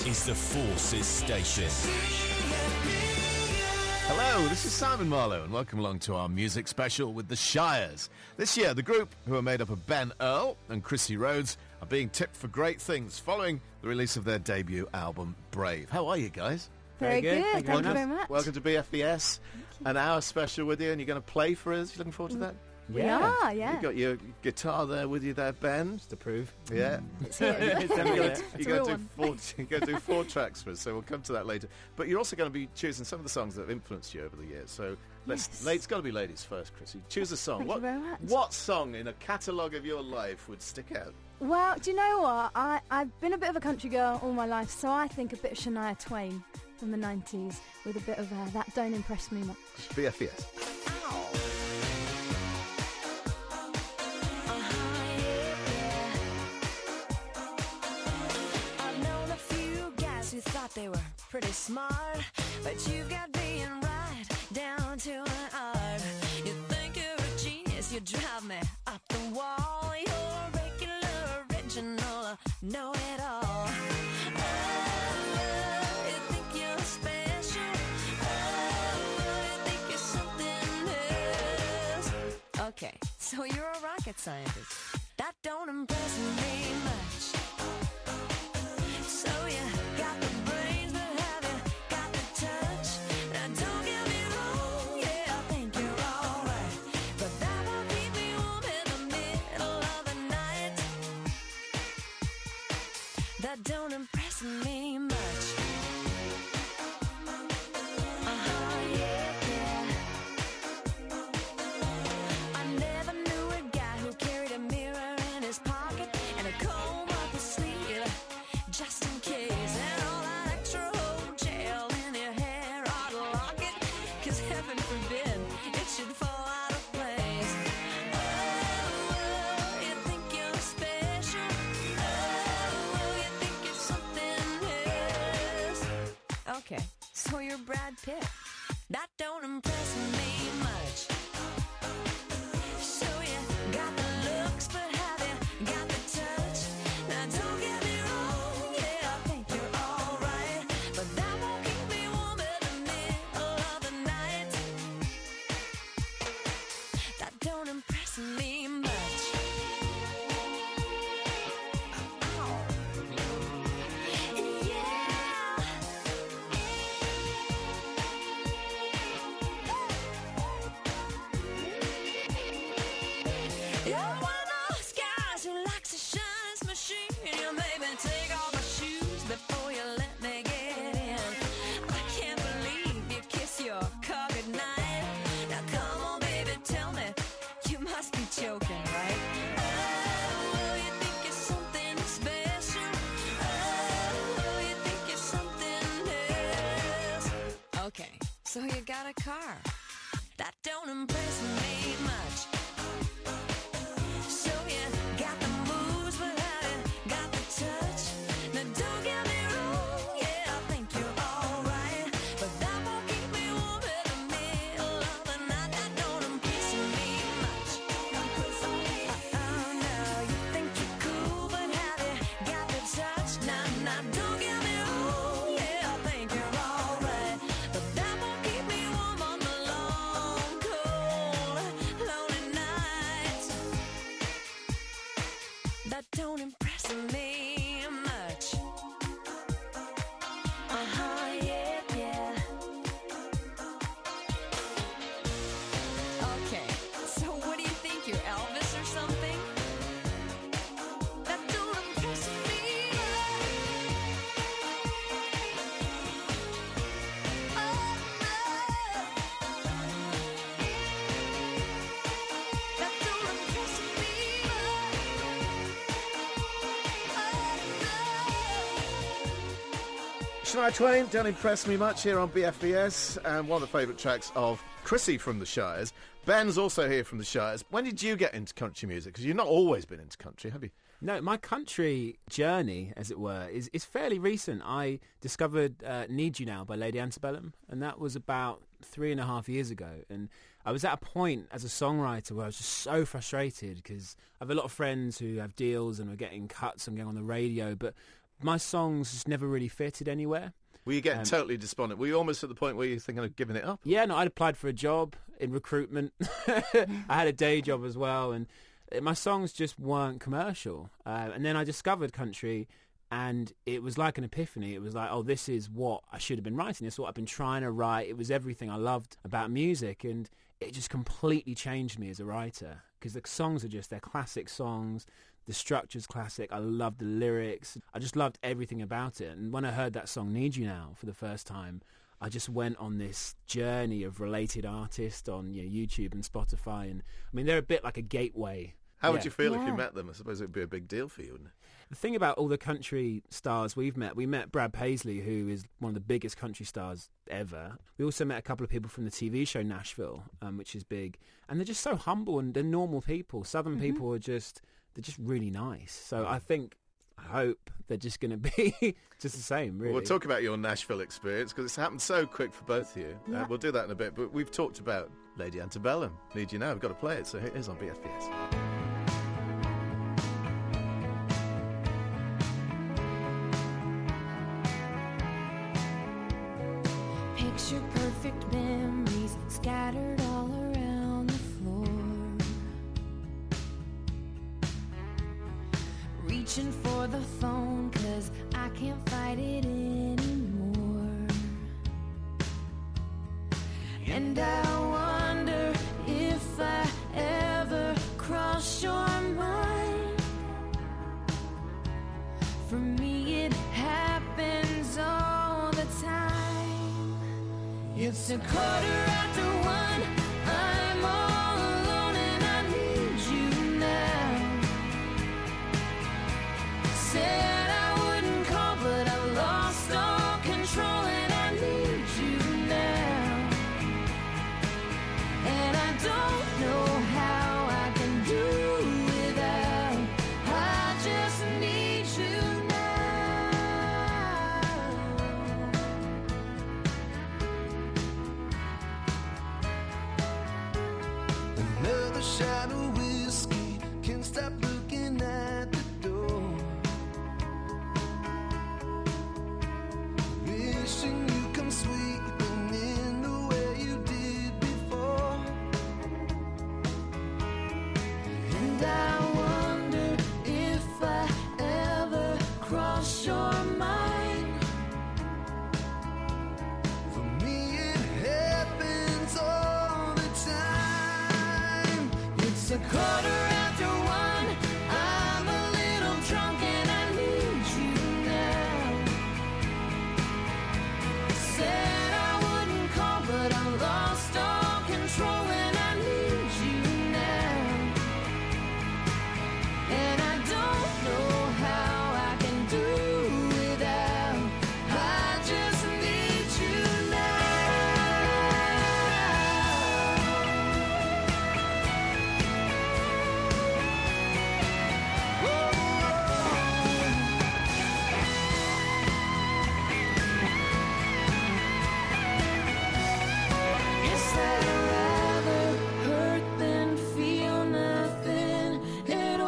is the Forces Station. Hello, this is Simon Marlowe, and welcome along to our music special with the Shires. This year, the group, who are made up of Ben Earl and Chrissy Rhodes, are being tipped for great things following the release of their debut album, Brave. How are you guys? Very good. Thank you very much. Welcome to BFBS, an hour special with you, and you're going to play for us. You looking forward to that? We are, yeah. You've got your guitar there with you there, Ben. Just to prove. Yeah. It's here. You're going to do 4 tracks for us, so we'll come to that later. But you're also going to be choosing some of the songs that have influenced you over the years. So it's got to be ladies first, Chrissy. Choose a song. Thank you very much. What song in a catalogue of your life would stick out? Well, do you know what? I've been a bit of a country girl all my life, so I think a bit of Shania Twain from the 90s with a bit of That Don't Impress Me Much. BFBS. Who thought they were pretty smart, but you got being right down to an art. You think you're a genius, you drive me up the wall. You're a regular, original, know-it-all. Oh, you think you're special. Oh, you think you're something else. Okay, so you're a rocket scientist. That don't impress me much. So you got the brains, but have you got the touch? Now don't get me wrong, yeah, I think you're alright, but that won't keep me warm in the middle of the night. That don't impress me much. I never knew a guy who carried a mirror in his pocket and a comb up his sleeve, just in case, and all that extra gel in your hair ought to lock it, 'cause heaven forbid it should fall out of place. Oh, you think you're special. Oh, you think you're something else. Okay, so you're Brad Pitt. That don't impress me much. So you got the looks, but have you got the touch? Now don't get me wrong, yeah, I think you're alright, but that won't keep me warm in the middle of the night. That don't impress me much. You're one of those guys who likes to shine his machine. You made me take off my shoes before you let me get in. I can't believe you kiss your car goodnight. Now come on, baby, tell me, you must be joking, right? Oh, you think you're something special. Oh, you think you're something else. Okay, so you got a car. That don't impress me much. So you got the moves, but have you got the touch? Now don't get me wrong, yeah, I think you're alright, but that won't keep me warm in the middle of the night. That don't impress me much. Oh no, you think you're cool, but have you got the touch? Now don't get me wrong, yeah, I think you're alright, but that won't keep me warm on the long, cold, lonely nights. That don't impress me much. Yeah, yeah. Okay, so what do you think? You're Elvis or something? That don't impress me much. Oh no. That don't impress me much. Shania Twain, don't impress me much, here on BFBS, and one of the favourite tracks of Chrissy from the Shires. Ben's also here from the Shires. When did you get into country music? Because you've not always been into country, have you? No, my country journey, as it were, is fairly recent. I discovered Need You Now by Lady Antebellum, and that was about 3.5 years ago. And I was at a point as a songwriter where I was just so frustrated because I have a lot of friends who have deals and are getting cuts and going on the radio, but my songs just never really fitted anywhere. Were you getting totally despondent? Were you almost at the point where you're thinking of giving it up? Yeah, no, I'd applied for a job in recruitment. I had a day job as well, and my songs just weren't commercial. And then I discovered country, and it was like an epiphany. It was like, oh, this is what I should have been writing. This is what I've been trying to write. It was everything I loved about music, and it just completely changed me as a writer, because the songs are just, they're classic songs. The structure's classic. I loved the lyrics. I just loved everything about it. And when I heard that song Need You Now for the first time, I just went on this journey of related artists on YouTube and Spotify. And I mean, they're a bit like a gateway. How would you feel if Yeah. you met them? I suppose it would be a big deal for you, wouldn't it? The thing about all the country stars we met Brad Paisley, who is one of the biggest country stars ever. We also met a couple of people from the TV show Nashville, which is big. And they're just so humble, and they're normal people. Southern people are just... they're just really nice. So I hope they're just going to be just the same, really. Well, we'll talk about your Nashville experience, because it's happened so quick for both of you. Yeah. We'll do that in a bit, but we've talked about Lady Antebellum. Need You Now. We've got to play it, so here's on BFBS. Picture perfect memories scattered all around the floor. Reaching for the phone 'cause I can't fight it anymore. And I wonder if I ever cross your mind. For me it happens all the time. It's 1:15. I'm all alone and I need you now. Said I wouldn't call, but I've lost all control and I need you now. And I don't know how I can do without. I just need you now. Another shot of whiskey, can't stop looking at the door. Wishing you come sweeping in the way you did before. And I wonder if I ever cross your mind. For me it happens all the time. It's 1:15. I'm a little drunk and I need you now. Said I wouldn't call, but I lost all control and I need you now. And I don't know how I can do without. I just need you now. Guess I'd rather hurt than feel nothing at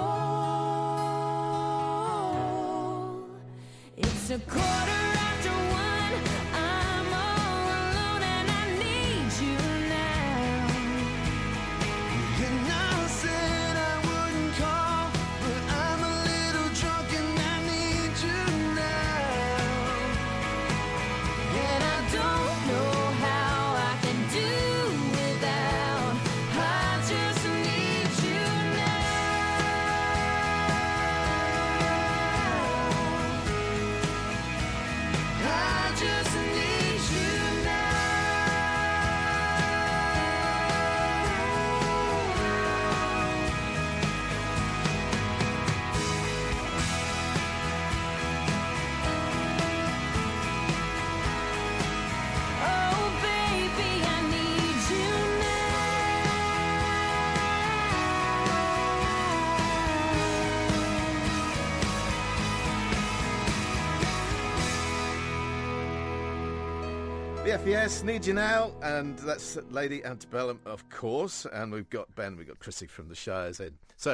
all. It's 1:15. I'm all alone and I need you now. And I said I wouldn't call, but I'm a little drunk and I need you now. And I don't know how I can do without. I just need you now. I just need you now. Oh, baby, I need you BFBS, Need You Now, and that's Lady Antebellum, of course. And we've got Ben, we've got Chrissy from the Shires in. So,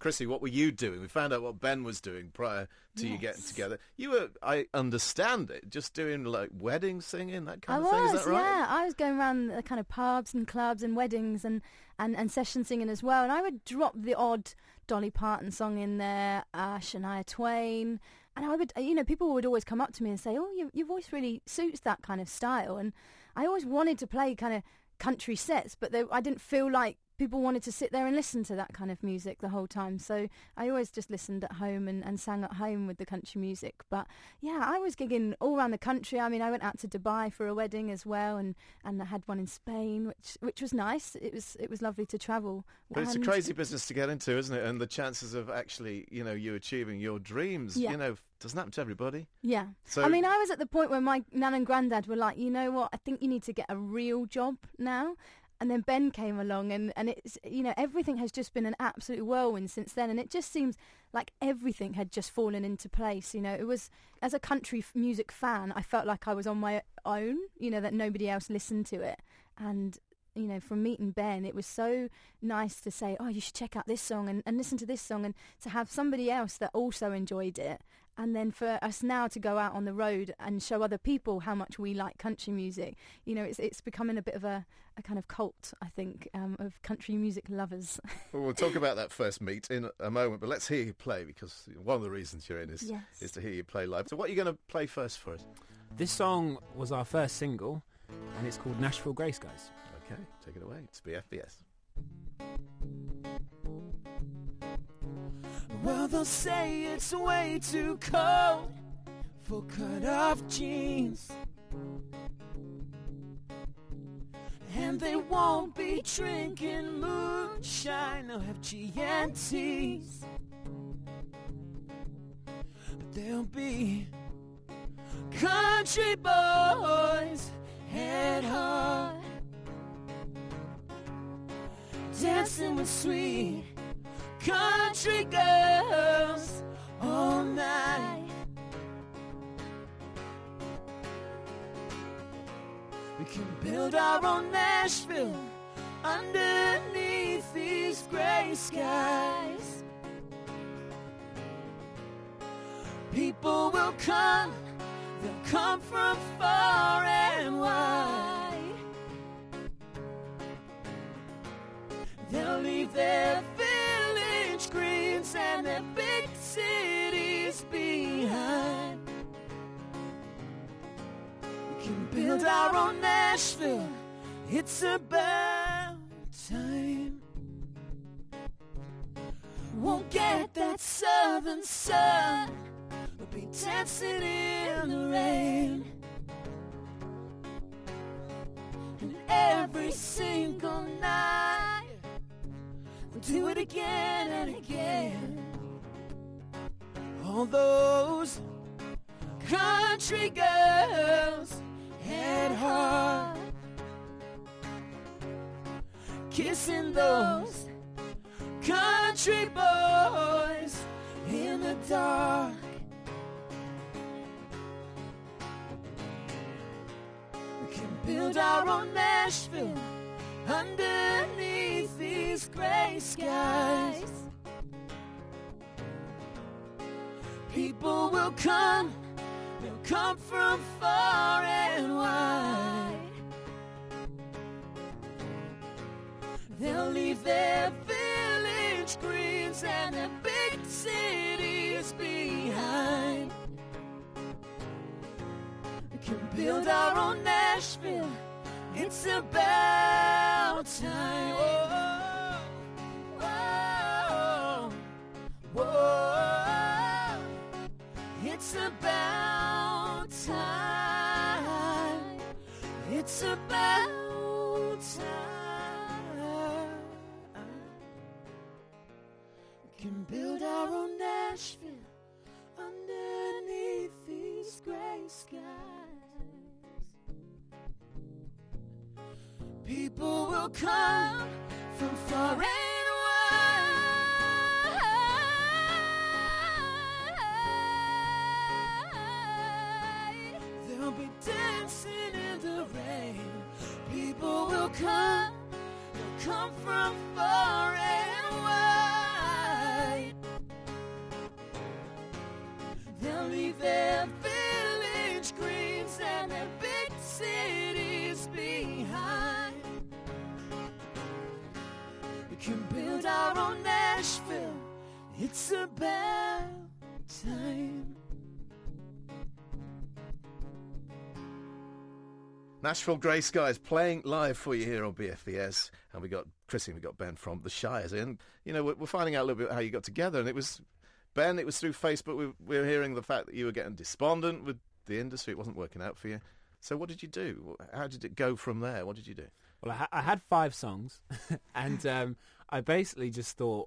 Chrissy, what were you doing? We found out what Ben was doing prior to you getting together. You were, I understand it, just doing like wedding singing, that kind of thing. Is that right? Yeah. I was going around the kind of pubs and clubs and weddings and session singing as well. And I would drop the odd Dolly Parton song in there, Shania Twain. And I would, people would always come up to me and say, oh, your voice really suits that kind of style. And I always wanted to play kind of country sets, but I didn't feel like people wanted to sit there and listen to that kind of music the whole time. So I always just listened at home and sang at home with the country music. But yeah, I was gigging all around the country. I mean, I went out to Dubai for a wedding as well, and I had one in Spain, which was nice. It was lovely to travel. But it's a crazy business to get into, isn't it? And the chances of actually, you achieving your dreams, doesn't happen to everybody. Yeah. So, I mean, I was at the point where my nan and granddad were like, you know what, I think you need to get a real job now. And then Ben came along, and it's, everything has just been an absolute whirlwind since then. And it just seems like everything had just fallen into place. It was, as a country music fan, I felt like I was on my own, that nobody else listened to it. And, from meeting Ben, it was so nice to say, oh, you should check out this song and listen to this song, and to have somebody else that also enjoyed it. And then for us now to go out on the road and show other people how much we like country music, it's becoming a bit of a kind of cult, I think, of country music lovers. Well, we'll talk about that first meet in a moment, but let's hear you play, because one of the reasons you're in is to hear you play live. So what are you going to play first for us? This song was our first single, and it's called Nashville Grace, guys. Okay, take it away. It's BFBS. Well, they'll say it's way too cold for cut-off jeans, and they won't be drinking moonshine or FGNTs, but they'll be country boys at heart, dancing with sweet country girls all night. We can build our own Nashville underneath these gray skies. People will come, they'll come from far and wide. They'll leave their village greens and their big cities behind. We can build our own Nashville, it's about time. Won't get that southern sun, we'll be dancing in the rain. And every single night we'll do it again and again. All those country girls at heart, kissing those country boys in the dark. We can build our own Nashville underneath these gray skies. People will come, they'll come from far and wide. They'll leave their village greens and their big cities behind. We can build our own Nashville, it's about time. Whoa, whoa, whoa. It's about time. It's about time. We can build our own Nashville underneath these gray skies. People will come from far and wide. They'll be dancing in the rain. People will come, they'll come from far and wide. can build our own Nashville. It's about time. Nashville Grey Skies playing live for you here on BFBS. And we got Chrissy and we got Ben from the Shires in. You know, we're finding out a little bit how you got together. And it was, Ben, it was through Facebook. We were hearing the fact that you were getting despondent with the industry. It wasn't working out for you. So what did you do? How did it go from there? What did you do? Well, I had 5 songs, and I basically just thought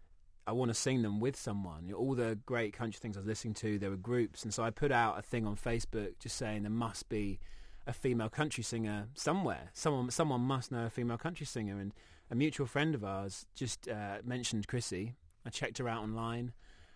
I want to sing them with someone. All the great country things I was listening to, there were groups, and so I put out a thing on Facebook just saying there must be a female country singer somewhere. Someone must know a female country singer, and a mutual friend of ours just mentioned Chrissy. I checked her out online,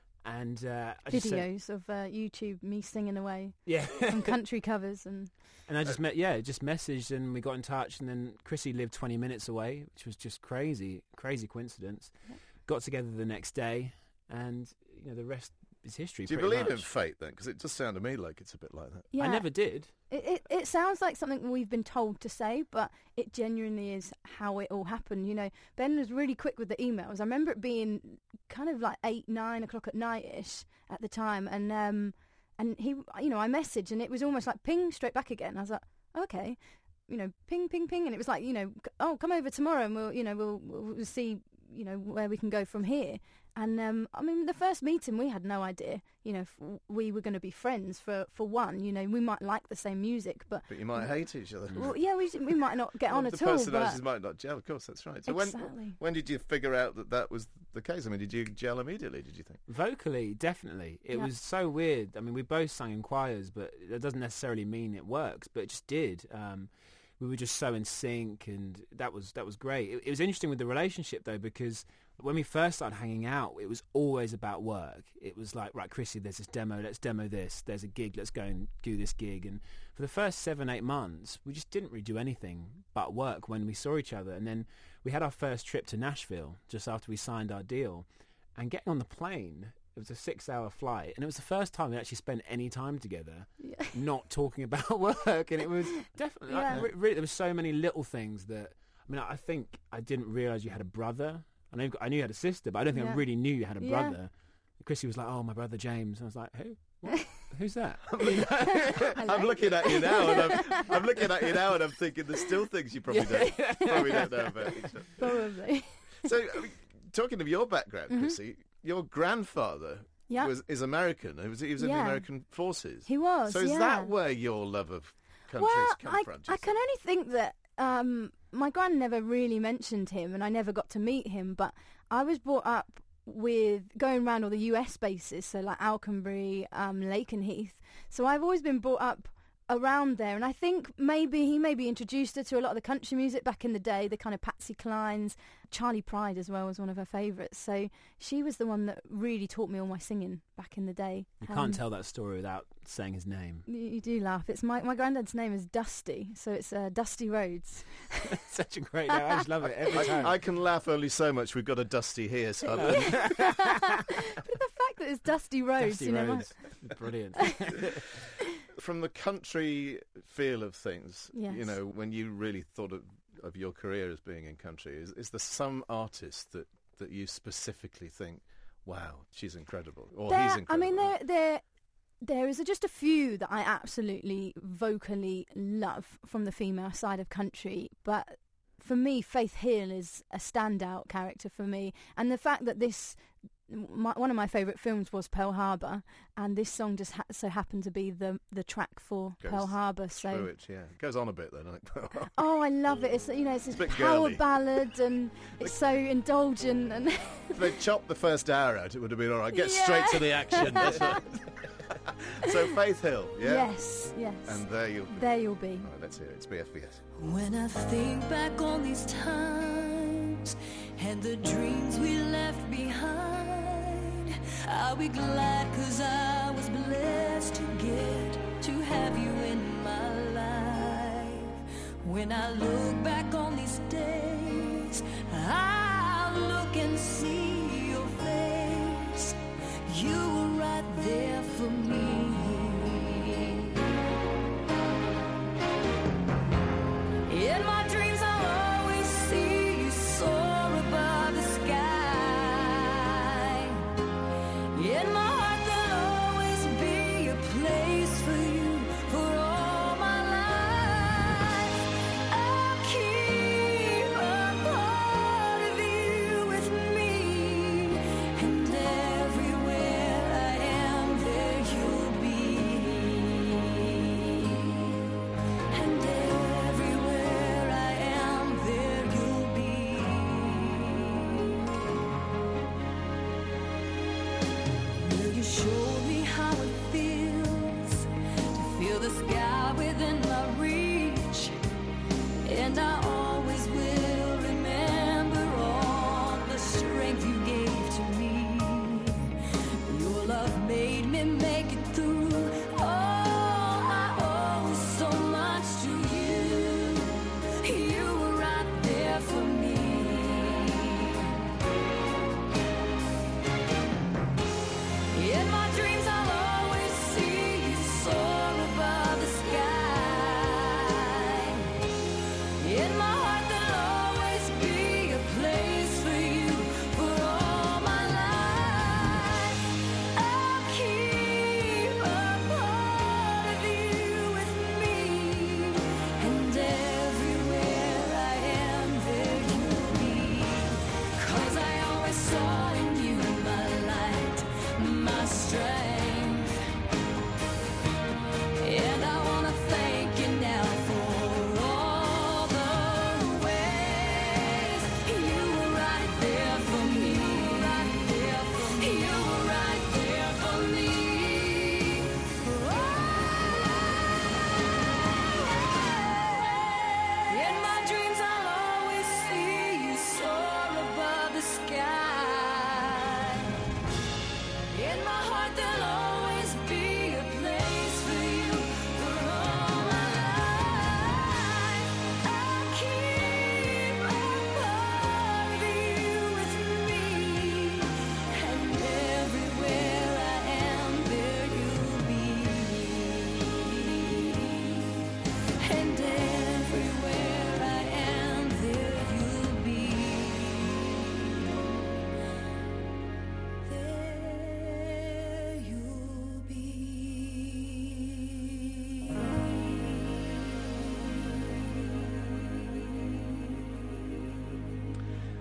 and I just said, Videos of YouTube, me singing away yeah, on country covers, and I just messaged, and we got in touch, and then Chrissy lived 20 minutes away, which was just crazy coincidence. Yeah. Got together the next day, and the rest is history. Do you pretty believe in much. fate then? Because it just sounded to me like it's a bit like that. yeah, I never did. It sounds like something we've been told to say, but it genuinely is how it all happened. Ben was really quick with the emails. I remember it being kind of like 8, 9 o'clock at night-ish at the time, and he, I messaged, and it was almost like ping straight back again. I was like, okay, ping, ping, ping, and it was like, oh, come over tomorrow, and we'll see, where we can go from here. And the first meeting, we had no idea, if we were going to be friends. For one, we might like the same music, but But you might hate each other. well, yeah, we might not get on The at all. personalities But might not gel, of course, that's right. So exactly. when did you figure out that was the case? I mean, did you gel immediately, did you think? Vocally, definitely. It Yeah. was so weird. I mean, we both sang in choirs, but that doesn't necessarily mean it works, but it just did. We were just so in sync, and that was great. It was interesting with the relationship, though, because when we first started hanging out, it was always about work. It was like, right, Chrissy, there's this demo, let's demo this. There's a gig, let's go and do this gig. And for the first 7-8 months, we just didn't really do anything but work when we saw each other. And then we had our first trip to Nashville just after we signed our deal. And getting on the plane, it was a 6-hour flight, and it was the first time we actually spent any time together Yeah. not talking about work. And it was definitely, Yeah. really, there were so many little things that, I think I didn't realise you had a brother. I knew you had a sister, but I don't think I Yeah. really knew you had a Yeah. brother. Chrissy was like, oh, my brother James. And I was like, who? What? Who's that? I'm looking at you now, and I'm thinking there's still things you probably don't know about each other. Probably. So, talking of your background, Mm-hmm. Chrissy, your grandfather Yeah. is American. He was in the Yeah. American forces. He was, So is yeah. that where your love of country's Well, come from? do you I can only think that my gran never really mentioned him, and I never got to meet him, but I was brought up with going around all the US bases, so like Alconbury, Lakenheath. So I've always been brought up around there, and I think he maybe introduced her to a lot of the country music back in the day, the kind of Patsy Clines. Charlie Pride as well was one of her favourites, so she was the one that really taught me all my singing back in the day. You can't tell that story without saying his name. You do laugh. It's my granddad's name is Dusty, so it's Dusty Rhodes. Such a great name. I just love it every time. I can laugh only so much. We've got a Dusty here, so But the fact that it's Dusty Rhodes, Dusty Rhodes. Brilliant. from the country feel of things, Yes. when you really thought of your career as being in country, is there some artist that you specifically think, wow, she's incredible, or he's incredible? I mean, there is just a few that I absolutely vocally love from the female side of country, but for me, Faith Hill is a standout character for me, and the fact that one of my favourite films was Pearl Harbor, and this song just so happened to be the track for Goes Pearl Harbor. So, Through it, yeah. It goes on a bit, though, doesn't it? oh, I love it. It's this bit power girly. ballad, and it's so indulgent. And If they chopped the first hour out, it would have been all right. Get Yeah. straight to the action. That's right. So Faith Hill, yeah? yes, And there you'll be. there you'll be. All right, let's hear it. It's BFBS. When I think back on these times and the dreams we left behind, I'll be glad 'cause I was blessed to get to have you in my life. When I look back on these days, I'll look and see your face. You were right there for me. In my dreams I'll always see you soar above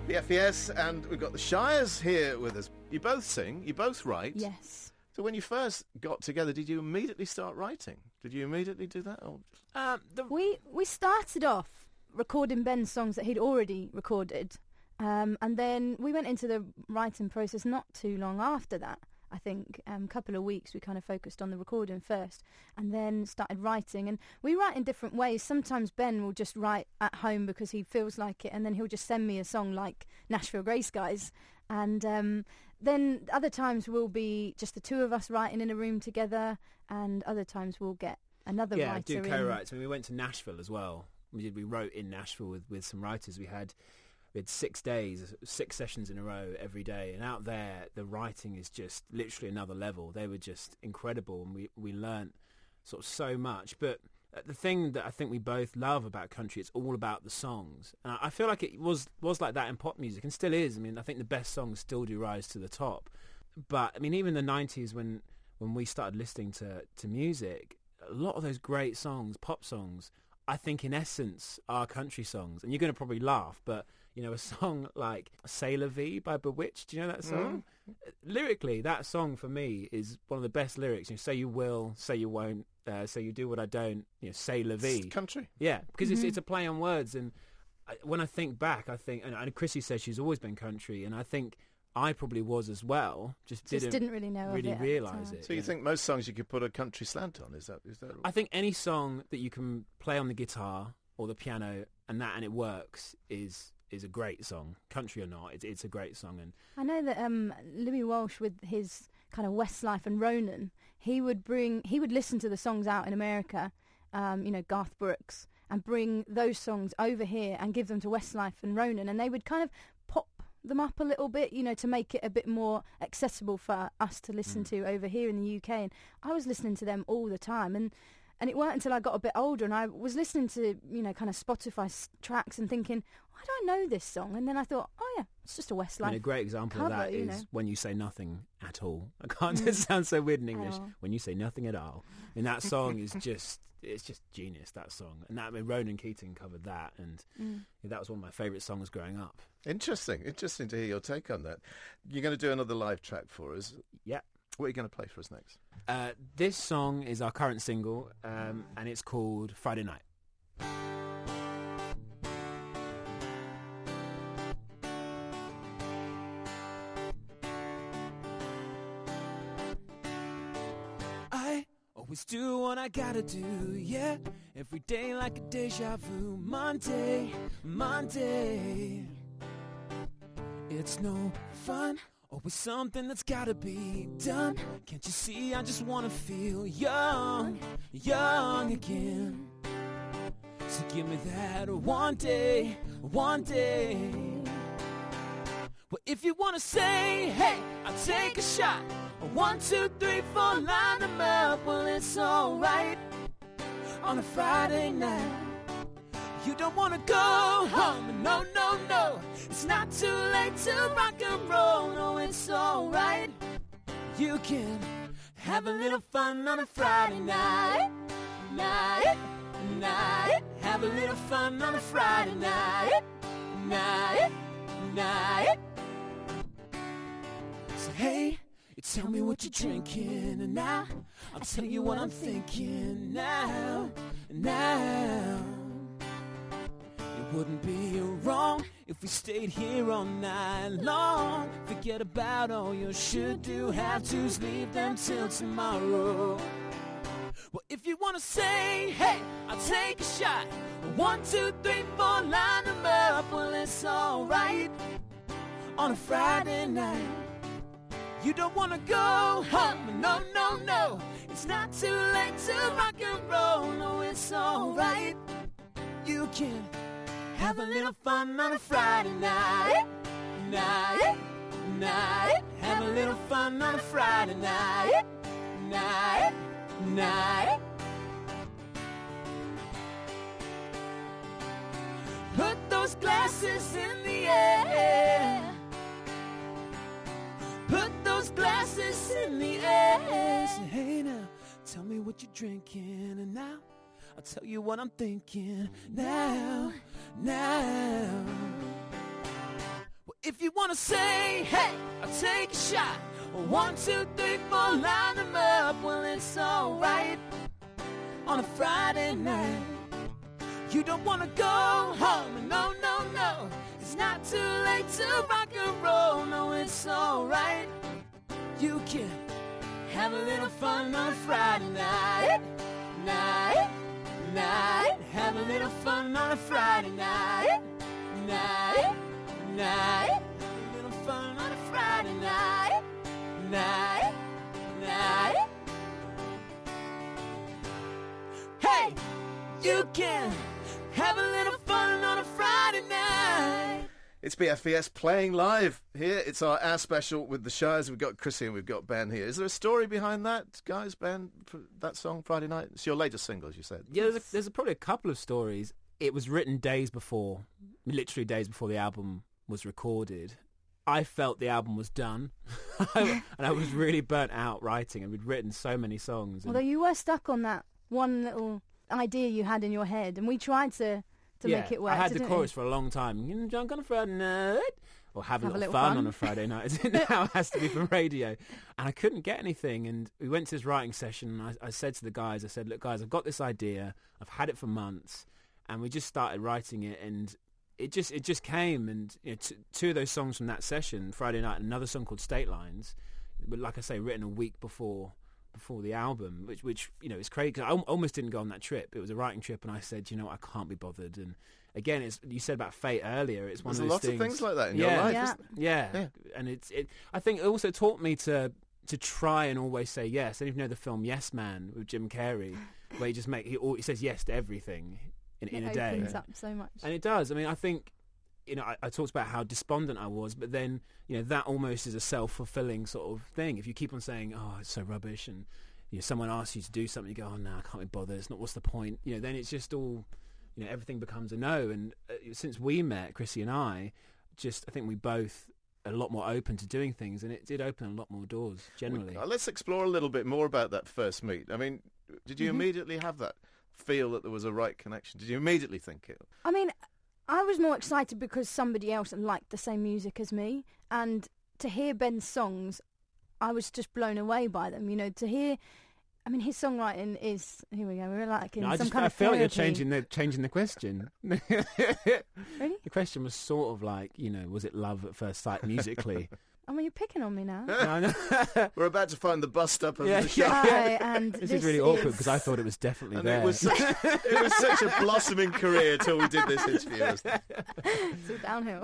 The FES, and we've got the Shires here with us. You both sing, you both write. Yes. So when you first got together, did you immediately start writing? Did you immediately do that? Or... We started off recording Ben's songs that he'd already recorded, and then we went into the writing process not too long after that. I think a couple of weeks we kind of focused on the recording first and then started writing, and we write in different ways. Sometimes Ben will just write at home because he feels like it, and then he'll just send me a song like Nashville Grey Skies, and then other times we'll be just the two of us writing in a room together, and other times we'll get another writer do in. co-writes. I mean, we went to Nashville as well. We wrote in Nashville with some writers. We had 6 days, 6 sessions in a row every day, and out there the writing is just literally another level. They were just incredible, and we learnt sort of so much. But the thing that I think we both love about country, it's all about the songs, and I feel like it was like that in pop music, and still is. I mean, I think the best songs still do rise to the top. But I mean, even in the 90s when we started listening to music, a lot of those great songs, pop songs, I think in essence are country songs. And you're going to probably laugh, but you know, a song like C'est la Vie by Bewitched, do you know that song? Lyrically, that song for me is one of the best lyrics. You know, say you will, say you won't, say you do what I don't, you know, C'est la Vie. It's country. Yeah, because it's a play on words. And when I think back, I think, and Chrissy says she's always been country, and I think I probably was as well. Just didn't really know really of it realise it. So you think most songs you could put a country slant on? Is that? I think any song that you can play on the guitar or the piano and it works is a great song, country or not. It's a great song. And I know that Louis Walsh, with his kind of Westlife and Ronan, he would listen to the songs out in America, you know, Garth Brooks, and bring those songs over here and give them to Westlife and Ronan, and they would kind of pop them up a little bit, you know, to make it a bit more accessible for us to listen to over here in the UK. And I was listening to them all the time, and it weren't until I got a bit older and I was listening to, you know, kind of Spotify tracks and thinking, why do I know this song? And then I thought, oh yeah, it's just a Westlife. I mean, a great example cover, of that is When You Say Nothing at All. I can't, it sounds so weird in English. When You Say Nothing at All. And that song is just, it's just genius, that song. And that, I mean, Ronan Keating covered that, and that was one of my favourite songs growing up. Interesting to hear your take on that. You're going to do another live track for us. Yeah. What are you going to play for us next? This song is our current single, and it's called Friday Night. I always do what I gotta do, yeah. Every day like a deja vu. Monday, it's no fun. Always something that's gotta be done. Can't you see I just wanna feel young again. So give me that one day. Well, if you wanna say, hey, I'll take a shot. 1, 2, 3, 4, line them up. Well, it's alright on a Friday night. You don't wanna go home, no. It's not too late to rock and roll, no, it's alright. You can have a little fun on a Friday night. Have a little fun on a Friday night. So hey, you tell me what you're drinking, and now I'll tell you what I'm thinking now. It wouldn't be wrong if we stayed here all night long. Forget about all your should do, have to's, leave them till tomorrow. Well, if you wanna say, hey, I'll take a shot. 1, 2, 3, 4, line them up. Well, it's alright on a Friday night. You don't wanna go home, no. It's not too late to rock and roll, no, it's alright. You can have a little fun on a Friday night. Have a little fun on a Friday night. Put those glasses in the air. Put those glasses in the air. Say, hey now, tell me what you're drinking, and now I'll tell you what I'm thinking now. If you wanna say, hey, I'll take a shot. 1, 2, 3, 4, line them up. Well, it's alright on a Friday night. You don't wanna go home, no, no, no. It's not too late to rock and roll. No, it's alright. You can have a little fun on a Friday night. Night, night. Have a little fun on a Friday night. Night, night. A little fun on a Friday night. Night, night. Hey, you can have a little fun on a Friday night. It's BFBS playing live here. It's our special with the Shires. We've got Chrissy and we've got Ben here. Is there a story behind that, guys, Ben, for that song, Friday Night? It's your latest single, as you said. Yeah, there's probably a couple of stories. It was written days before, literally days before the album was recorded. I felt the album was done, and I was really burnt out writing, and we'd written so many songs. Although you were stuck on that one little idea you had in your head, and we tried to make it work. I had the didn't chorus we? for a long time. You know, drunk on a Friday night, or have a little fun on a Friday night. As it now has to be for radio, and I couldn't get anything. And we went to this writing session, and I said to the guys, I said, "Look, guys, I've got this idea. I've had it for months." And we just started writing it, and it just came. And you know, two of those songs from that session, Friday Night, and another song called State Lines, but like I say, written a week before the album, which you know is crazy. 'Cause I almost didn't go on that trip. It was a writing trip, and I said, you know, I can't be bothered. And again, it's you said about fate earlier. It's one There's of those lots things. of things like that in your life, Yeah. isn't there? Yeah. And it. I think it also taught me to try and always say yes. And if you know the film Yes Man with Jim Carrey, where he says yes to everything in a It day. opens up so much. And it does. I mean, I think, you know, I talked about how despondent I was, but then, you know, that almost is a self-fulfilling sort of thing. If you keep on saying, oh, it's so rubbish, and you know, someone asks you to do something, you go, oh, no, I can't be bothered, it's not, what's the point? You know, then it's just all, you know, everything becomes a no. And since we met, Chrissy and I think we both are a lot more open to doing things, and it did open a lot more doors, generally. Let's explore a little bit more about that first meet. I mean, did you immediately have that feel that there was a right connection? Did you immediately think it? I mean, I was more excited because somebody else liked the same music as me, and to hear Ben's songs, I was just blown away by them. You know, to hear, I mean, his songwriting is, here we go, we're like in No, some kind I of feel like you're therapy. changing the question. Really? The question was sort of like, you know, was it love at first sight musically? I mean, you're picking on me now. No, no. We're about to find the bus stop of Yeah, the show. Hi, and This is really awkward because I thought it was definitely And there. it was such a blossoming career till we did this interview. wasn't it? it's all downhill.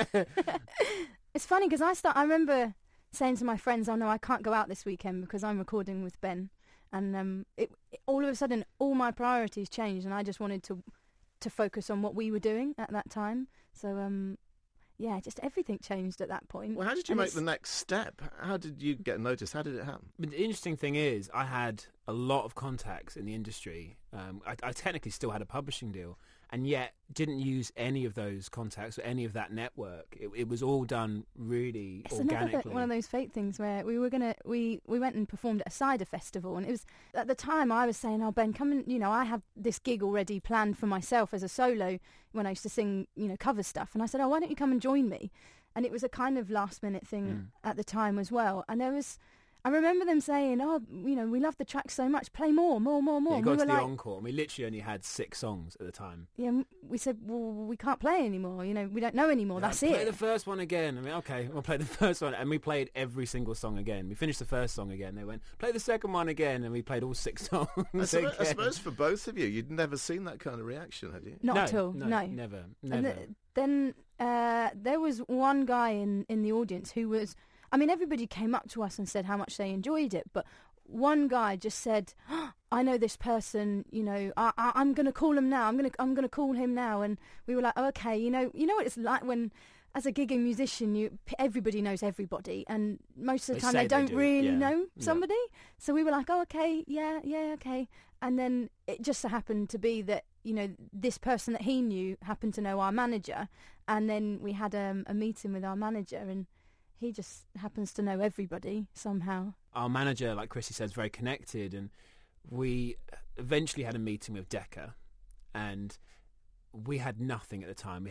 It's funny because I remember saying to my friends, "Oh no, I can't go out this weekend because I'm recording with Ben," and all of a sudden, all my priorities changed, and I just wanted to focus on what we were doing at that time. So yeah, just everything changed at that point. Well, how did you And make it's- the next step? How did you get noticed? How did it happen? But the interesting thing is, I had a lot of contacts in the industry. I technically still had a publishing deal, and yet didn't use any of those contacts or any of that network. It was all done really It's another organically. one of those fate things where we went and performed at a cider festival, and it was at the time I was saying, "Oh Ben, come and you know I have this gig already planned for myself as a solo when I used to sing cover stuff," and I said, "Oh, why don't you come and join me?" And it was a kind of last minute thing at the time as well, and I remember them saying, "Oh, we love the track so much. Play more." Yeah, And got we to were the like, encore, and we literally only had 6 songs at the time. yeah, we said, "Well, we can't play anymore. We don't know anymore. That's Play it." the first one again. I mean, okay, we'll play the first one, and we played every single song again. We finished the first song again. They went, play the second one again, and we played all 6 songs I again. suppose for both of you, you'd never seen that kind of reaction, had you? Not no, at all. No. never. And then there was one guy in the audience who was, I mean, everybody came up to us and said how much they enjoyed it, but one guy just said, "Oh, I know this person, I'm going to call him now. I'm going to call him now." And we were like, oh, okay, you know what it's like when, as a gigging musician, everybody knows everybody, and most of the They time say they they don't do, really yeah. know Yeah. somebody. So we were like, oh, okay, yeah, okay. And then it just so happened to be that, this person that he knew happened to know our manager, and then we had a meeting with our manager, and he just happens to know everybody somehow. Our manager, like Chrissy said, is very connected, and we eventually had a meeting with Decca, and we had nothing at the time. We had a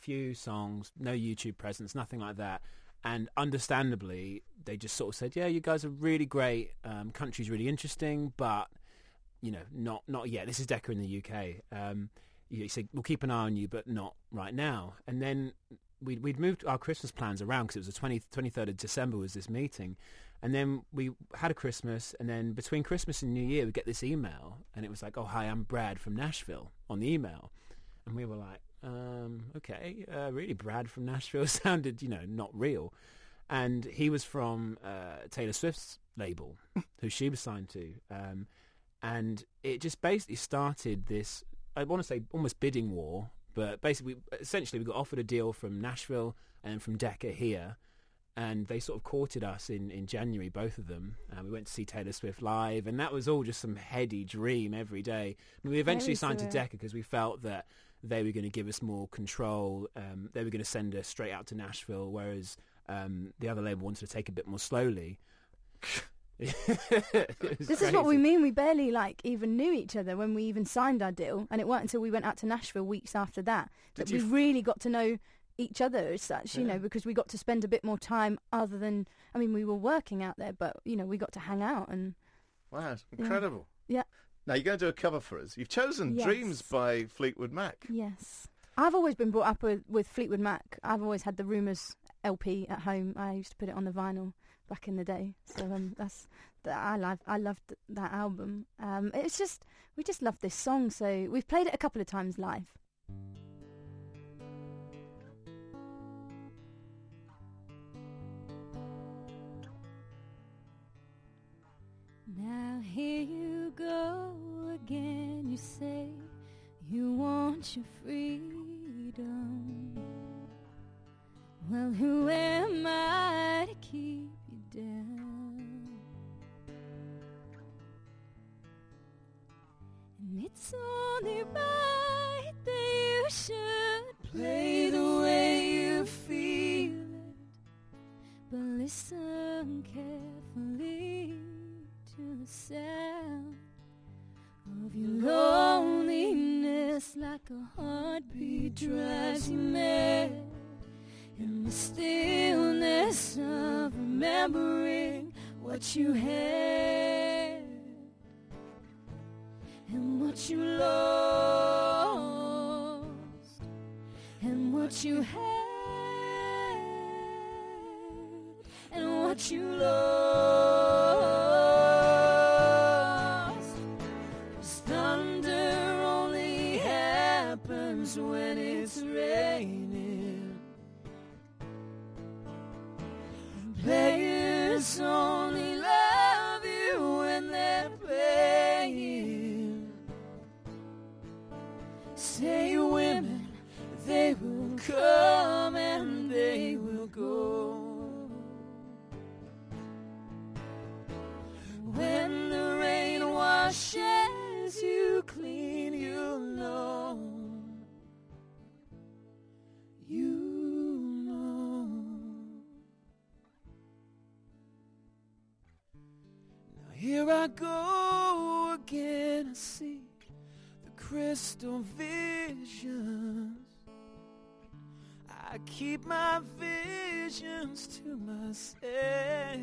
few songs, no YouTube presence, nothing like that. And understandably, they just sort of said, yeah, you guys are really great. Country's really interesting, but, you know, not yet. This is Decca in the UK. He said, we'll keep an eye on you, but not right now. And then we'd moved our Christmas plans around because it was the 23rd of December was this meeting. And then we had a Christmas, and then between Christmas and New Year, we get this email, and it was like, oh, hi, I'm Brad from Nashville on the email. And we were like, okay, really, Brad from Nashville sounded, you know, not real. And he was from Taylor Swift's label, who she was signed to. And it just basically started this, I want to say almost bidding war, but basically, essentially, we got offered a deal from Nashville and from Decca here. And they sort of courted us in January, both of them. We went to see Taylor Swift live, and that was all just some heady dream every day. And we eventually signed to Decca because we felt that they were going to give us more control. They were going to send us straight out to Nashville, whereas the other label wanted to take a bit more slowly. This is what we mean. We barely even knew each other when we even signed our deal, and it weren't until we went out to Nashville weeks after that that we really got to know each other as such, you know, because we got to spend a bit more time other than, I mean, we were working out there, but, you know, we got to hang out and... Wow, it's incredible. Yeah. Now, you're going to do a cover for us. You've chosen Dreams by Fleetwood Mac. Yes. I've always been brought up with Fleetwood Mac. I've always had the Rumours LP at home. I used to put it on the vinyl back in the day. So I loved that album. It's just, we just love this song. So we've played it a couple of times live. Now here you go again, you say you want your freedom. Well, who am I to keep you down? And it's only right that you should play the way you feel it, but listen carefully to the sound of your loneliness, like a heartbeat drives you mad, in the stillness of remembering what you had and what you lost and what you had and what you lost. When it's raining, players only love you when they're playing. Say women, they will come and they will go. When the rain washes you clean, you'll know. Here I go again, I seek the crystal visions. I keep my visions to myself.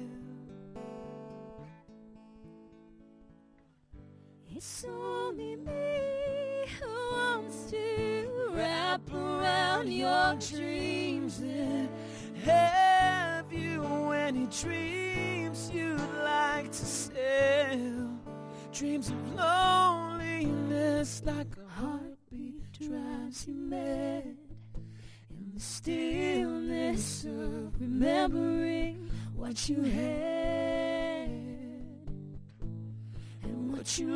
It's only me who wants to wrap around your dreams and have you any dreams you'd like to sell. Dreams of loneliness, like a heartbeat drives you mad, in the stillness of remembering what you had and what you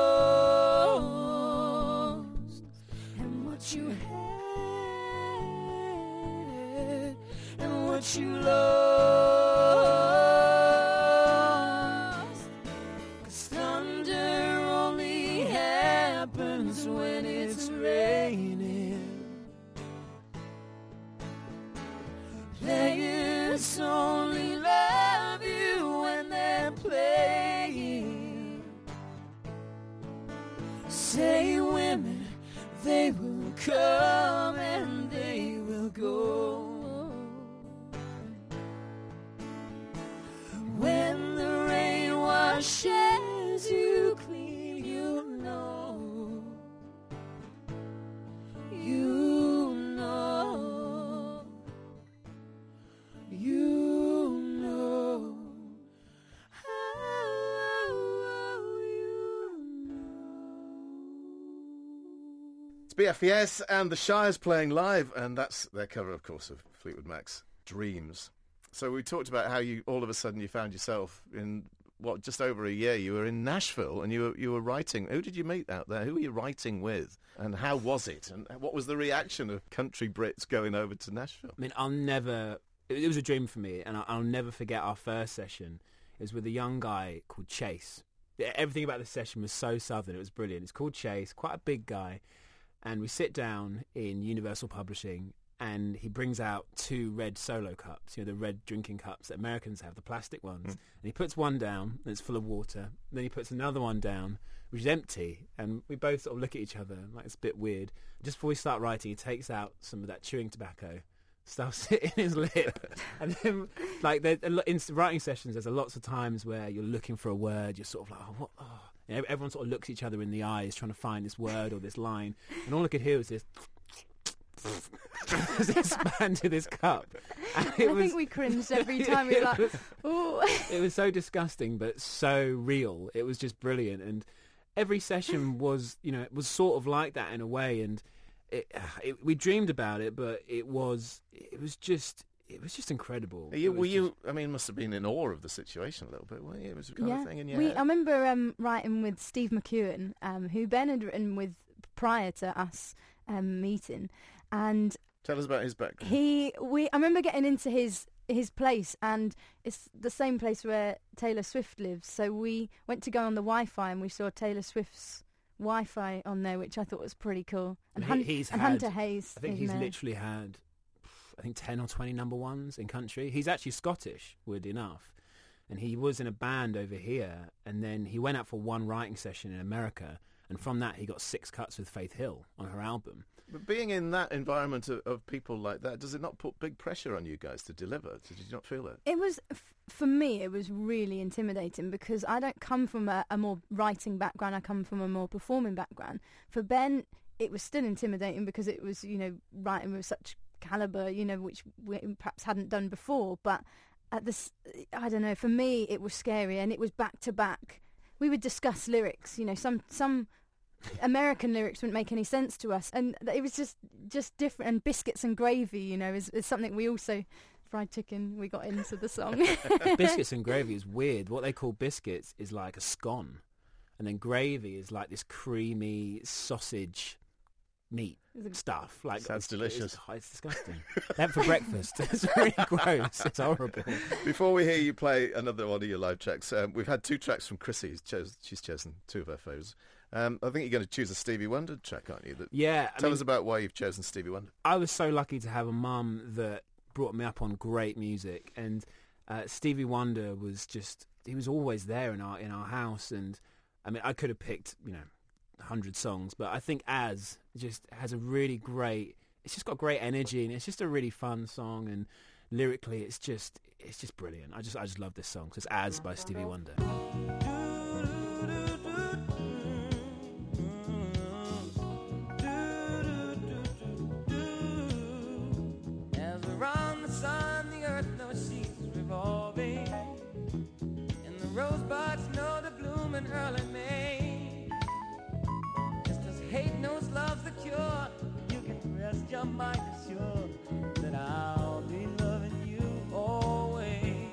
lost and what you had and what you lost. 'Cause thunder only happens when it's raining. Players only love you when they're playing. Say women, they will come and they will shares you clean, you know. You know. You know. It's BFES and the Shires playing live, and that's their cover, of course, of Fleetwood Mac's Dreams. So we talked about how you all of a sudden you found yourself in just over a year. You were in Nashville and you were writing. Who did you meet out there? Who were you writing with? And how was it? And what was the reaction of country Brits going over to Nashville? I mean, I'll never... It was a dream for me, and I'll never forget our first session. It was with a young guy called Chase. Everything about the session was so southern. It was brilliant. It's called Chase, quite a big guy. And we sit down in Universal Publishing, and he brings out 2 red solo cups, the red drinking cups that Americans have, the plastic ones. And he puts one down, and it's full of water. Then he puts another one down, which is empty. And we both sort of look at each other, like it's a bit weird. Just before we start writing, he takes out some of that chewing tobacco, stuffs it in his lip. And then, like, in writing sessions, there's lots of times where you're looking for a word, you're sort of like, oh, what? Oh. And everyone sort of looks each other in the eyes, trying to find this word or this line. And all I could hear was this... as it span to this cup. And I think we cringed every time. We were like, ooh. It was so disgusting, but so real. It was just brilliant. And every session was, it was sort of like that in a way. And we dreamed about it, but it was just incredible. Must have been in awe of the situation a little bit, weren't you? It was the kind of thing in your head. I remember writing with Steve McEwen, who Ben had written with prior to us meeting. And tell us about his background. I remember getting into his place, and it's the same place where Taylor Swift lives. So we went to go on the Wi-Fi, and we saw Taylor Swift's Wi-Fi on there, which I thought was pretty cool. And Hunter Hayes. I think he's literally had, 10 or 20 number ones in country. He's actually Scottish, weirdly enough. And he was in a band over here, and then he went out for one writing session in America, and from that he got 6 cuts with Faith Hill on her album. But being in that environment of people like that, does it not put big pressure on you guys to deliver? Did you not feel it? It was, for me, it was really intimidating because I don't come from a more writing background. I come from a more performing background. For Ben, it was still intimidating because it was, writing with such caliber, which we perhaps hadn't done before. But at this, I don't know, for me, it was scary, and it was back to back. We would discuss lyrics, some American lyrics wouldn't make any sense to us, and it was just different. And biscuits and gravy, is something we also... Fried chicken, we got into the song. Biscuits and gravy is weird. What they call biscuits is like a scone, and then gravy is like this creamy sausage meat stuff. Like sounds delicious. It's disgusting. That for breakfast. It's really gross. It's horrible. Before we hear you play another one of your live tracks, we've had 2 tracks from Chrissy. She's chosen 2 of her favourites. I think you're going to choose a Stevie Wonder track, aren't you? Tell us about why you've chosen Stevie Wonder. I was so lucky to have a mum that brought me up on great music, and Stevie Wonder was he was always there in our house. And I mean, I could have picked 100 songs, but I think As just has a really great, it's just got great energy, and it's just a really fun song, and lyrically it's just brilliant. I just love this song. So it's As by Stevie Wonder. Rosebuds know the bloom in early May. Just as hate knows love's the cure, you can rest your mind assured that I'll be loving you always.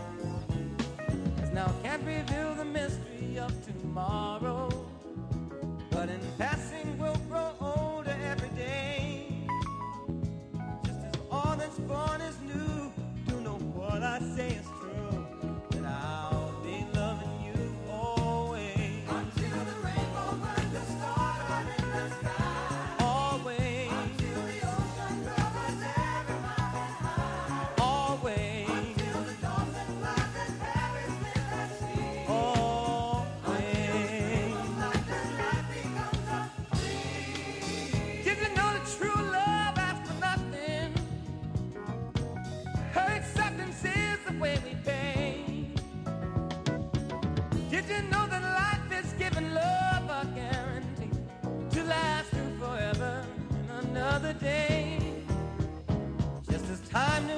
As now can't reveal the mystery of tomorrow, but in passing we'll grow older every day. Just as all that's born is new, do know what I say is true, that I'll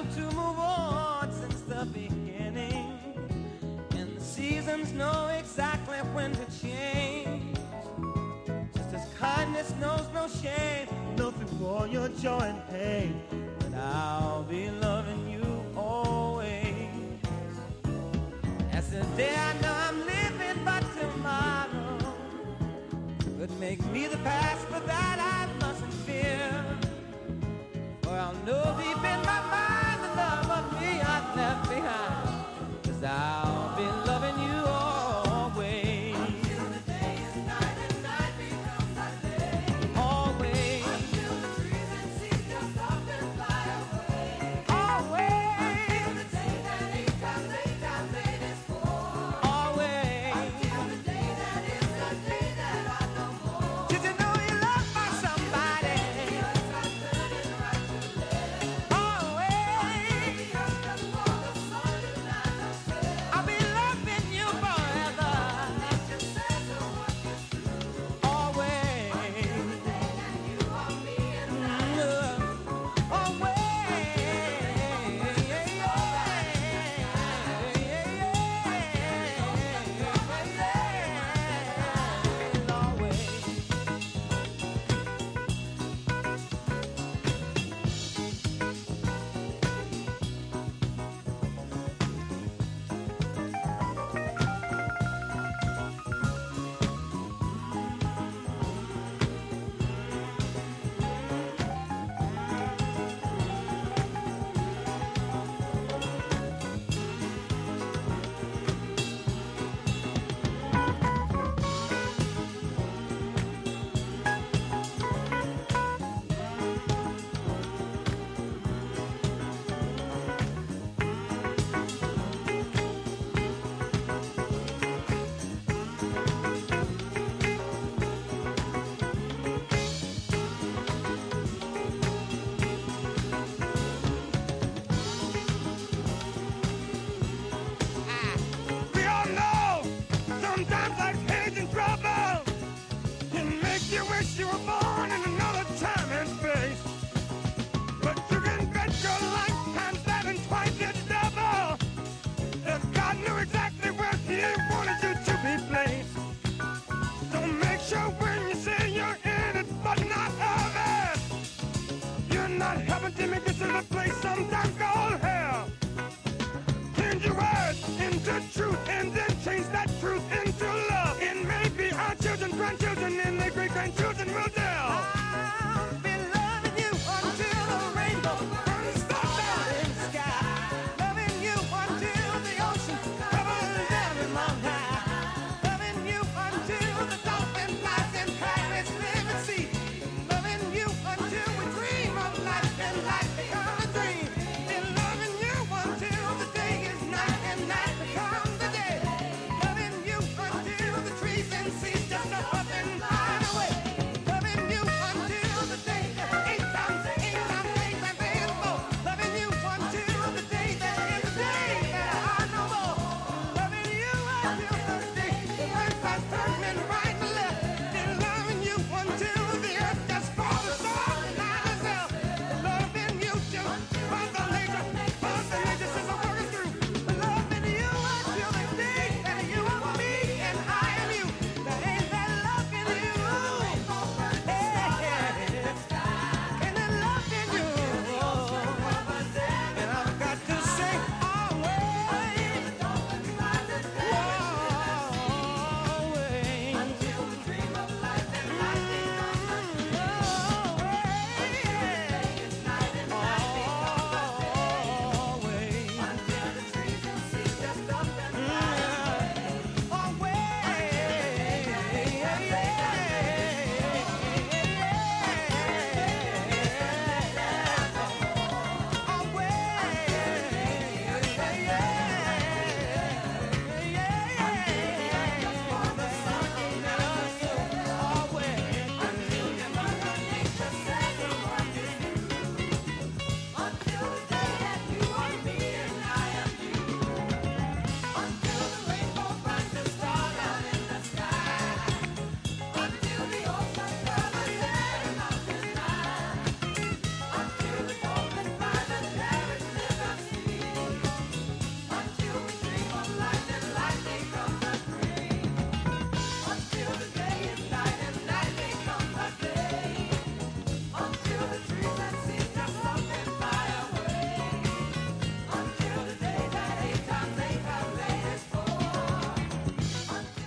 to move on since the beginning. And the seasons know exactly when to change. Just as kindness knows no shame, nothing for your joy and pain. But I'll be loving you always. As the day I know I'm living, but tomorrow could make me the past, but that I mustn't fear. For I'll know deep in my mind the love of me I've left behind. 'Cause I'll be loving you always. Until the day is night and night becomes our day. Always. Until the trees and seas just stop and fly away. Always.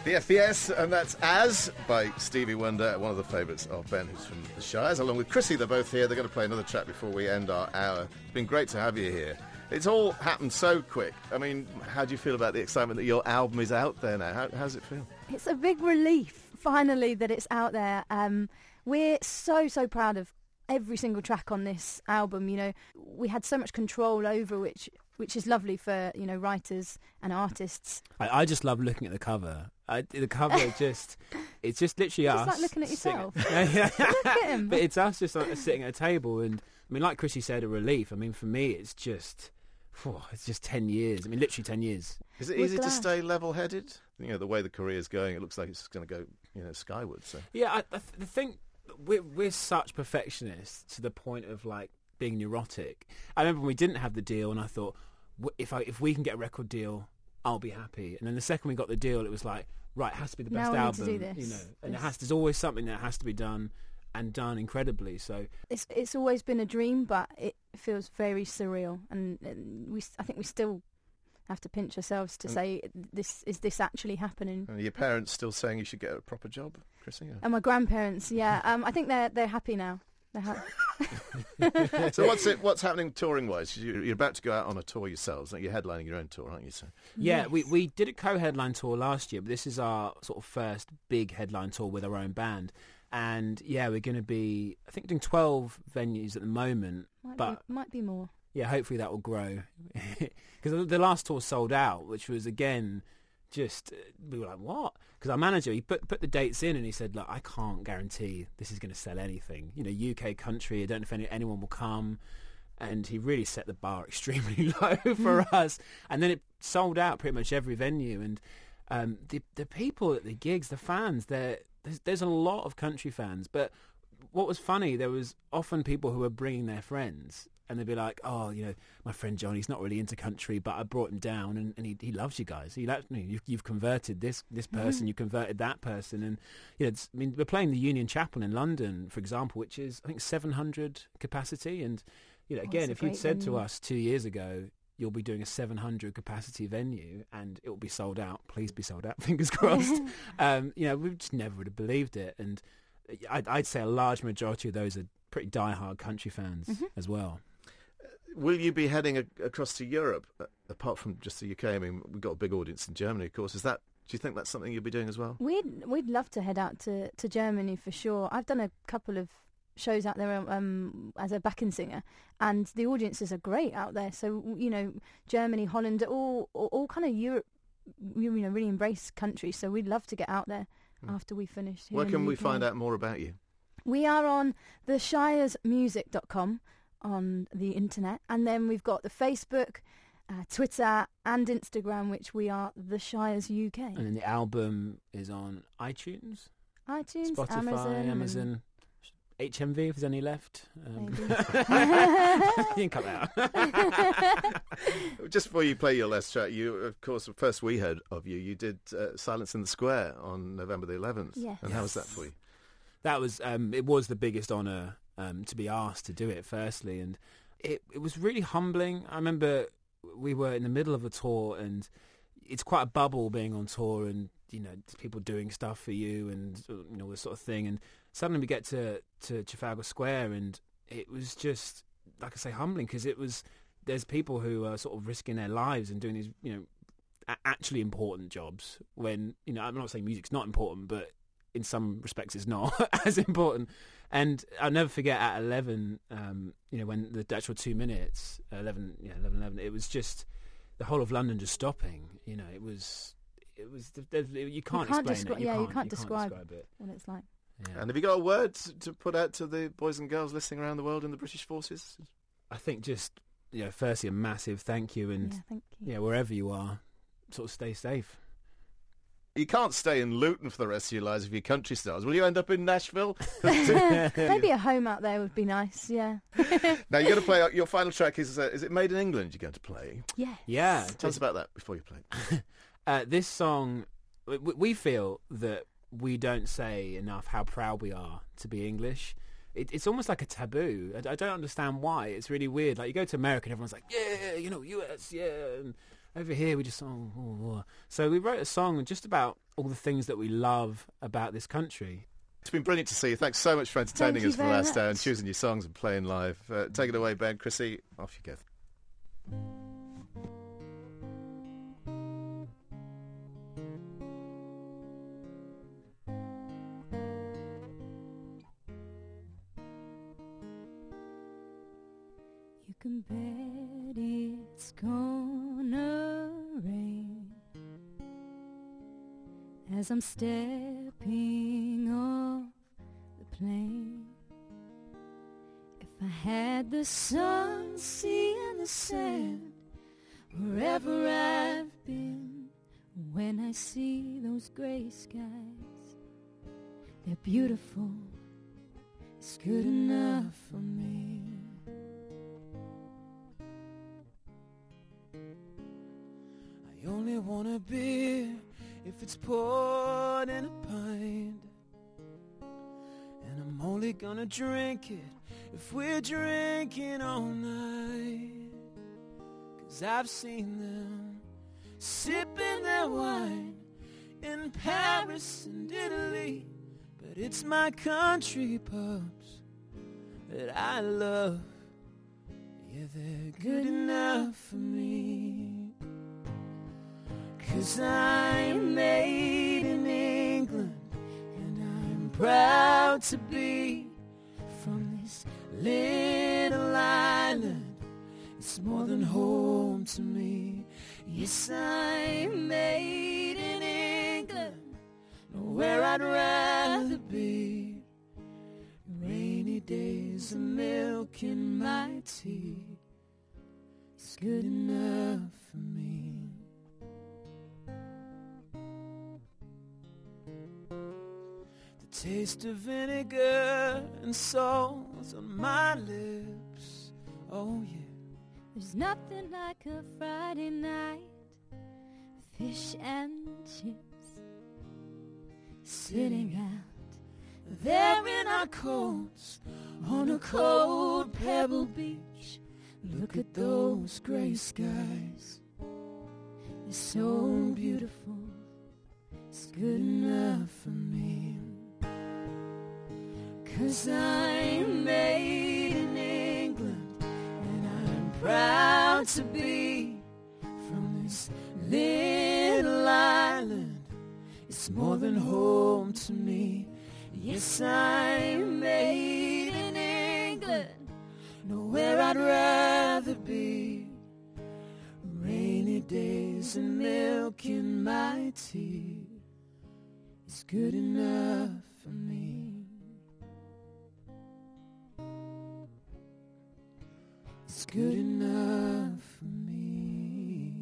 BFBS, and that's As by Stevie Wonder, one of the favourites of Ben, who's from the Shires, along with Chrissy. They're both here. They're going to play another track before we end our hour. It's been great to have you here. It's all happened so quick. I mean, how do you feel about the excitement that your album is out there now? How does it feel? It's a big relief, finally, that it's out there. We're so proud of every single track on this album. You know, we had so much control over which is lovely for, you know, writers and artists. I just love looking at the cover. The cover it's just literally us. It's like looking at yourself. Look at him. But it's us just like, sitting at a table, and I mean, like Chrissy said, a relief. I mean, for me, it's just 10 years. I mean, literally 10 years. Is it We're easy to glad. stay level-headed? You know, the way the career's going, it looks like it's going to go, you know, skyward. So Yeah, the thing, we're such perfectionists to the point of like being neurotic. I remember when we didn't have the deal, and I thought, if we can get a record deal, I'll be happy. And then the second we got the deal, it was like, right, it has to be the best Now we need to album, do this. you know. And there's always something that has to be done, and done incredibly. So It's always been a dream, but it feels very surreal, and I think we still have to pinch ourselves to say, is this actually happening? are your parents still saying you should get a proper job, Chrissy? And my grandparents, yeah, I think they're happy now. So what's happening touring-wise? You're about to go out on a tour yourselves. Like, you're headlining your own tour, aren't you? So yeah, we did a co-headline tour last year, but this is our sort of first big headline tour with our own band. And yeah, we're going to be, I think, doing 12 venues at the moment. Might be more. Yeah, hopefully that will grow. Because the last tour sold out, which was, again, just, we were like, what? Because our manager, he put the dates in and he said, look, I can't guarantee this is going to sell anything. You know, UK country, I don't know if anyone will come. And he really set the bar extremely low for us. And then it sold out pretty much every venue. And the people at the gigs, the fans, there's a lot of country fans. But what was funny, there was often people who were bringing their friends. And they'd be like, oh, you know, my friend John, he's not really into country, but I brought him down, and he loves you guys. You've converted this person, you converted that person. And, you know, I mean, we're playing the Union Chapel in London, for example, which is, I think, 700 capacity. And, you know, again, it's a if you'd great said to venue. us 2 years ago, you'll be doing a 700 capacity venue and it will be sold out, please be sold out, fingers crossed. You know, we just never would have believed it. And I'd say a large majority of those are pretty diehard country fans as well. will you be heading across to Europe, apart from just the UK? I mean, we've got a big audience in Germany, of course. Do you think that's something you'll be doing as well? We'd love to head out to Germany for sure. I've done a couple of shows out there as a backing singer, and the audiences are great out there. So, you know, Germany, Holland, all kind of Europe, you know, really embraced countries. So we'd love to get out there after we finish. Where can we find out more about you? We are on the shiresmusic.com on the internet, and then we've got the Facebook, Twitter and Instagram, which we are The Shires UK. And then the album is on iTunes, iTunes, Amazon, HMV if there's any left. Maybe. You can cut that out. Just before you play your last track, you, of course, first we heard of you, you did Silence in the Square on November the 11th. Yes. And how was that for you? That was it was the biggest honour to be asked to do it, firstly, and it was really humbling. I remember we were in the middle of a tour, and it's quite a bubble being on tour, and you know, people doing stuff for you, and you know, this sort of thing. And suddenly we get to Trafalgar Square, and it was just, like I say, humbling, because there's people who are sort of risking their lives and doing these, you know, actually important jobs. When, you know, I'm not saying music's not important, but in some respects it's not as important. And I'll never forget at 11, you know, when the actual 2 minutes, 11, it was just the whole of London just stopping. You know, it was you can't explain it. You can't describe it. what it's like. Yeah. And have you got a word to put out to the boys and girls listening around the world in the British forces? I think just, you know, firstly, a massive thank you, and Yeah, thank you. yeah, wherever you are, sort of stay safe. You can't stay in Luton for the rest of your lives if you're country stars. Will you end up in Nashville? Maybe a home out there would be nice, yeah. Now, you're going to play, your final track is it Made in England you're going to play? Yes. Yeah. Tell us about that before you play. This song, we feel that we don't say enough how proud we are to be English. it's almost like a taboo. I don't understand why. It's really weird. Like, you go to America and everyone's like, yeah, you know, US, yeah. And over here we just, oh. So we wrote a song just about all the things that we love about this country. It's been brilliant to see you. Thanks so much for entertaining Thank you us for the very last hour and much. choosing your songs and playing live. Take it away, Ben. Chrissy, off you go. You can bet it's gonna rain as I'm stepping off the plane. If I had the sun, sea and the sand, wherever I've been, when I see those gray skies, they're beautiful, it's good enough for me. I only want a beer if it's poured in a pint, and I'm only gonna drink it if we're drinking all night. 'Cause I've seen them sipping their wine in Paris and Italy, but it's my country pubs that I love. Yeah, they're good enough for me. 'Cause I'm made in England, and I'm proud to be from this little island. It's more than home to me. Yes, I'm made in England, nowhere I'd rather be. Rainy days of milk in my tea, it's good enough for me. Taste of vinegar and salt on my lips. Oh yeah. There's nothing like a Friday night, fish and chips, sitting out There in our coats on a cold pebble beach. Look at those gray skies, they're so beautiful, it's good enough for me. 'cause I'm made in England, and I'm proud to be from this little island. It's more than home to me. Yes, I'm made in England, nowhere I'd rather be. Rainy days and milk in my tea, it's good enough for me. It's good enough for me.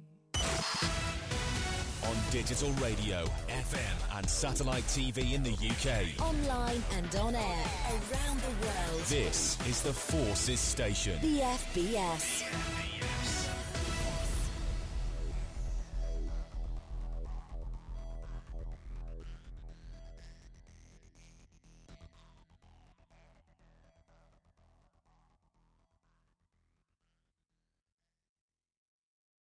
On digital radio, FM and satellite TV in the UK. Online and on air around the world. This is the Forces Station. The FBS.